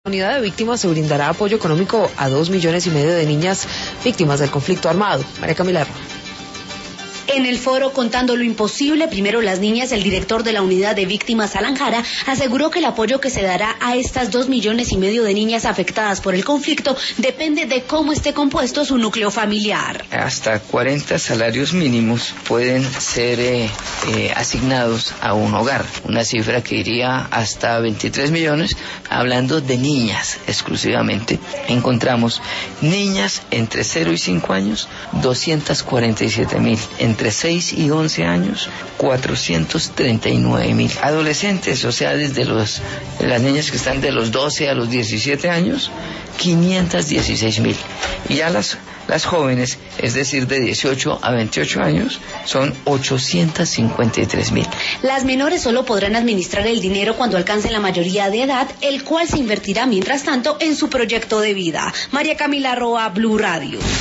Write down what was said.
La unidad de víctimas se brindará apoyo económico a 2,5 millones de niñas víctimas del conflicto armado. María Camila Roa. En el foro Contando lo Imposible, primero las niñas, el director de la unidad de víctimas, Alan Jara, aseguró que el apoyo que se dará a estas 2,5 millones de niñas afectadas por el conflicto depende de cómo esté compuesto su núcleo familiar. Hasta 40 salarios mínimos pueden ser asignados a un hogar, una cifra que iría hasta 23 millones, hablando de niñas exclusivamente. Encontramos niñas entre 0 y 5 años, 247,000, entre 6 y 11 años, 439,000. Adolescentes, o sea, desde las niñas que están de los 12 a los 17 años, 516,000. Y ya las jóvenes, es decir, de 18 a 28 años, son 853,000. Las menores solo podrán administrar el dinero cuando alcancen la mayoría de edad, el cual se invertirá mientras tanto en su proyecto de vida. María Camila Roa, Blue Radio.